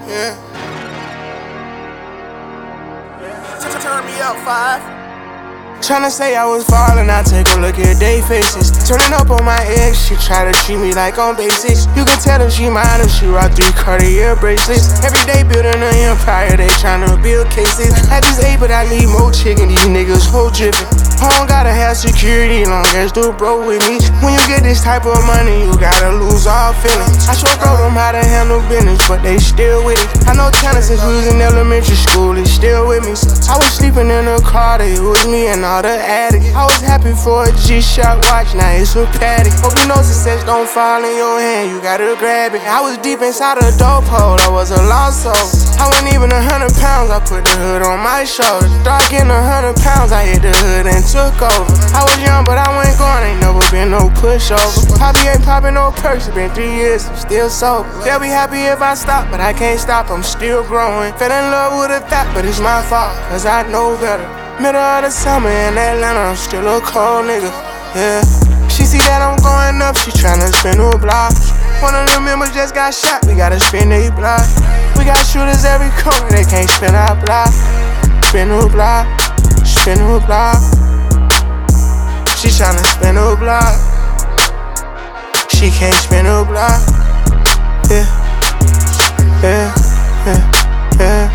Yeah. Turn me up, 5. Tryna say I was falling, I take a look at they faces. Turning up on my ex, she try to treat me like on basics. You can tell if she mine if she rock 3 Cartier bracelets. Every day building an empire, they tryna build cases. I just ate, but I need more chicken, these niggas whole drippin'. I don't gotta have security, long as the bro with me. When you get this type of money, you gotta lose all feelings. I showed bro them how to handle business, but they still with it. I know tennis since we was in elementary school, it's still with me. I was sleeping in a car, it was me and all the addicts. I was happy for a G-Shock watch, now it's a Paddock. Hope you know success don't fall in your hand, you gotta grab it. I was deep inside a dope hole, I was a lost soul. I wasn't even 100 pounds, I put the hood on my shoulder. Dark in 100 pounds, I hit the hood and took over. I was young, but I wasn't going, ain't never been no pushover. Poppy ain't popping no perks, it's been 3 years, I'm still sober. They'll be happy if I stop, but I can't stop, I'm still growing. Fell in love with a thought, but it's my fault, cause I know better. Middle of the summer in Atlanta, I'm still a cold nigga, yeah. She see that I'm going up, she tryna spin a block. One of them members just got shot, we gotta spin a block. We got shooters every corner, they can't spin our block. Spin a block, spin a block. She tryna spin a block. She can't spin a block. Yeah, yeah, yeah, yeah,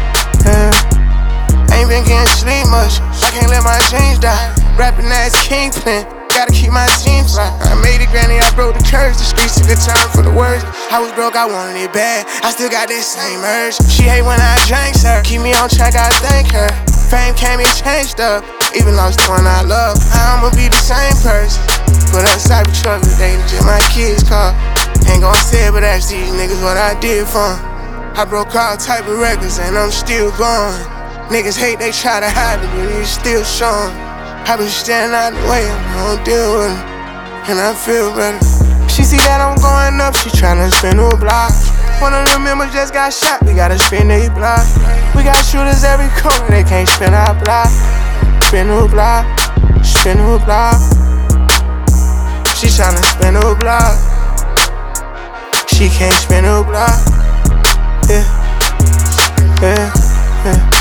yeah. Ain't been getting sleep much, I can't let my jeans die. Rapping ass kingpin, gotta keep my team fly. I made it, granny, I broke the curse. The streets took a time for the worst. I was broke, I wanted it bad. I still got that same urge. She hate when I drink, sir. Keep me on track, I thank her. Fame came and changed up. Even lost the one I love. I'ma be the same person. Put up Cybertruck today, just my kids' car. Ain't gon' say it, but ask these niggas what I did for 'em. I broke all type of records and I'm still going. Niggas hate, they try to hide it, but it's still showing. I been standing out the way, I don't deal with it, and I feel better. She see that I'm going up, she tryna spin a block. One of them members just got shot, we gotta spin a block. We got shooters every corner, they can't spin our block. Spin a block, spin a block. She tryna spin a block. She can't spin a block. Yeah, yeah, yeah.